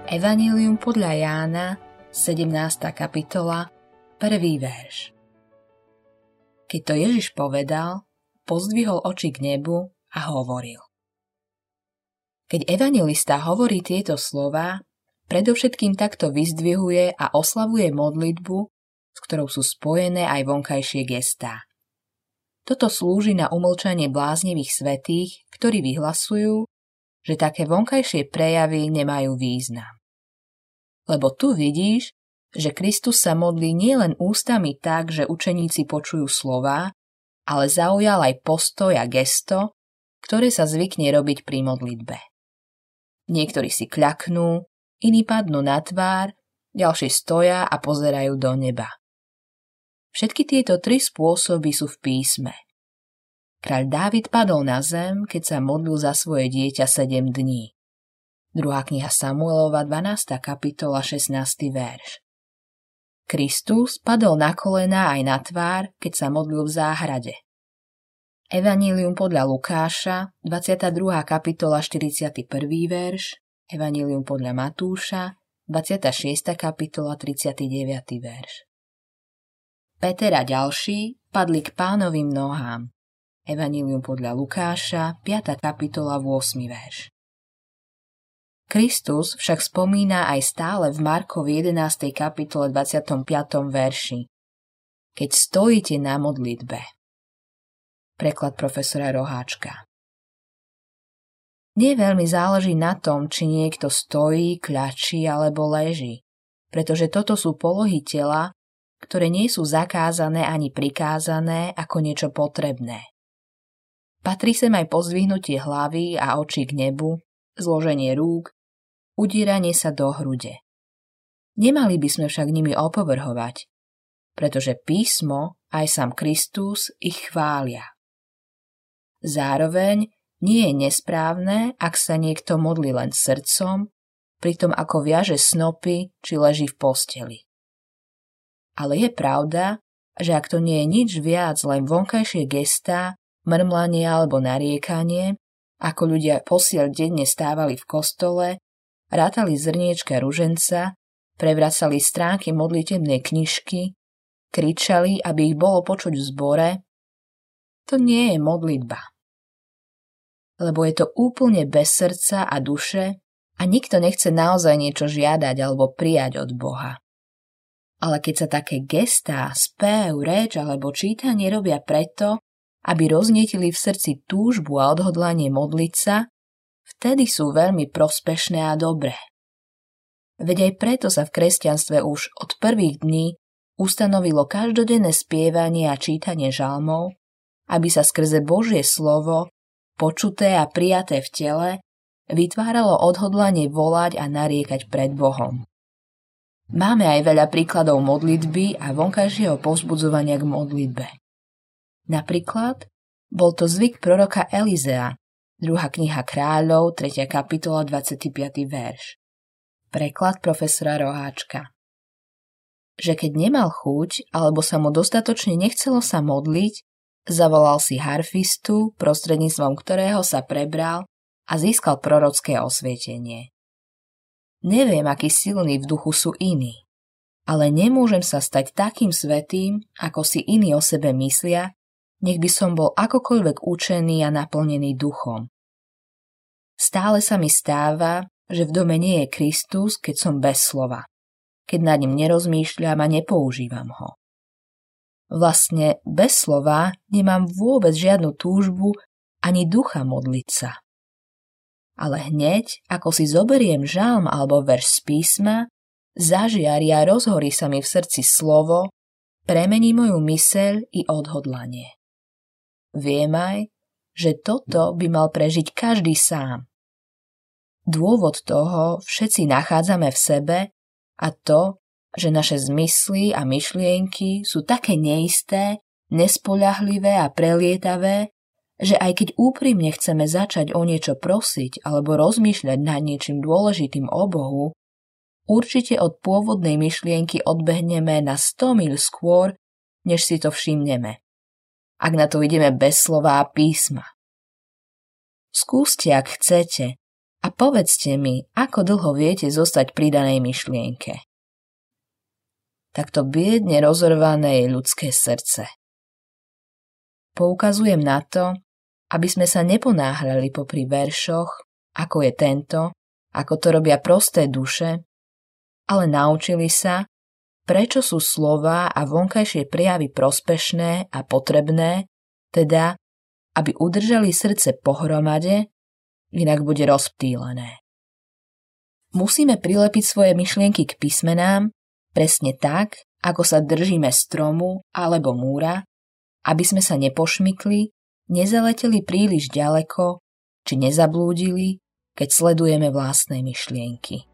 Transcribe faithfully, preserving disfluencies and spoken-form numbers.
Evanjelium podľa Jána, sedemnásta kapitola, prvý verš. Keď to Ježiš povedal, pozdvihol oči k nebu a hovoril. Keď evanjelista hovorí tieto slová, predovšetkým takto vyzdvihuje a oslavuje modlitbu, s ktorou sú spojené aj vonkajšie gestá. Toto slúži na umlčanie bláznivých svätých, ktorí vyhlasujú, že také vonkajšie prejavy nemajú význam. Lebo tu vidíš, že Kristus sa modlí nielen ústami tak, že učeníci počujú slová, ale zaujal aj postoj a gesto, ktoré sa zvykne robiť pri modlitbe. Niektorí si kľaknú, iní padnú na tvár, ďalší stoja a pozerajú do neba. Všetky tieto tri spôsoby sú v písme. Kráľ Dávid padol na zem, keď sa modlil za svoje dieťa sedem dní. Druhá kniha Samuelova, dvanásta kapitola, šestnásty verš. Kristus padol na kolená aj na tvár, keď sa modlil v záhrade. Evanjelium podľa Lukáša, dvadsiata druhá kapitola, štyridsiaty prvý verš, Evanjelium podľa Matúša, dvadsiata šiesta kapitola, tridsiaty deviaty verš. Peter a ďalší padli k Pánovým nohám. Evanjelium podľa Lukáša, piata kapitola, ôsmy verš. Kristus však spomína aj stále v Markovi jedenástej kapitole dvadsiatom piatom verši. Keď stojíte na modlitbe. Preklad profesora Roháčka. Nie veľmi záleží na tom, či niekto stojí, kľačí alebo leží, pretože toto sú polohy tela, ktoré nie sú zakázané ani prikázané ako niečo potrebné. Patrí sem aj pozdvihnutie hlavy a očí k nebu, zloženie rúk, udieranie sa do hrude. Nemali by sme však nimi opovrhovať, pretože písmo aj sám Kristus ich chvália. Zároveň nie je nesprávne, ak sa niekto modlí len srdcom, pritom ako viaže snopy či leží v posteli. Ale je pravda, že ak to nie je nič viac, len vonkajšie gestá, mrmlanie alebo nariekanie, ako ľudia posiaľ denne stávali v kostole, rátali zrniečka ruženca, prevracali stránky modlitebnej knižky, kričali, aby ich bolo počuť v zbore, to nie je modlitba. Lebo je to úplne bez srdca a duše a nikto nechce naozaj niečo žiadať alebo prijať od Boha. Ale keď sa také gestá, spev, reč alebo čítanie robia preto, aby roznietili v srdci túžbu a odhodlanie modliť sa, vtedy sú veľmi prospešné a dobré. Veď aj preto sa v kresťanstve už od prvých dní ustanovilo každodenné spievanie a čítanie žalmov, aby sa skrze Božie slovo, počuté a prijaté v tele, vytváralo odhodlanie volať a nariekať pred Bohom. Máme aj veľa príkladov modlitby a vonkajšieho povzbudzovania k modlitbe. Napríklad bol to zvyk proroka Elizea, druhá kniha Kráľov, tretia kapitola, dvadsiaty piaty verš. Preklad profesora Roháčka. Že keď nemal chuť, alebo sa mu dostatočne nechcelo sa modliť, zavolal si harfistu, prostredníctvom ktorého sa prebral a získal prorocké osvietenie. Neviem, aký silní v duchu sú iní, ale nemôžem sa stať takým svätým, ako si iní o sebe myslia, nech by som bol akokoľvek učený a naplnený duchom. Stále sa mi stáva, že v dome nie je Kristus, keď som bez slova, keď nad ním nerozmýšľam a nepoužívam ho. Vlastne bez slova nemám vôbec žiadnu túžbu ani ducha modliť sa. Ale hneď, ako si zoberiem žalm alebo verš z písma, zažiari a rozhorí sa mi v srdci slovo, premení moju myseľ i odhodlanie. Viem aj, že toto by mal prežiť každý sám. Dôvod toho všetci nachádzame v sebe a to, že naše zmysly a myšlienky sú také neisté, nespoľahlivé a prelietavé, že aj keď úprimne chceme začať o niečo prosiť alebo rozmýšľať nad niečím dôležitým o Bohu, určite od pôvodnej myšlienky odbehneme na sto míľ skôr, než si to všimneme. Ak na to ideme bez slova a písma. Skúste, ak chcete, A povedzte mi, ako dlho viete zostať pri danej myšlienke. Takto biedne rozorvané je ľudské srdce. Poukazujem na to, aby sme sa neponáhľali popri veršoch, ako je tento, ako to robia prosté duše, ale naučili sa, prečo sú slová a vonkajšie prejavy prospešné a potrebné, teda, aby udržali srdce pohromade, inak bude rozptýlené. Musíme prilepiť svoje myšlienky k písmenám presne tak, ako sa držíme stromu alebo múra, aby sme sa nepošmykli, nezaleteli príliš ďaleko, či nezablúdili, keď sledujeme vlastné myšlienky.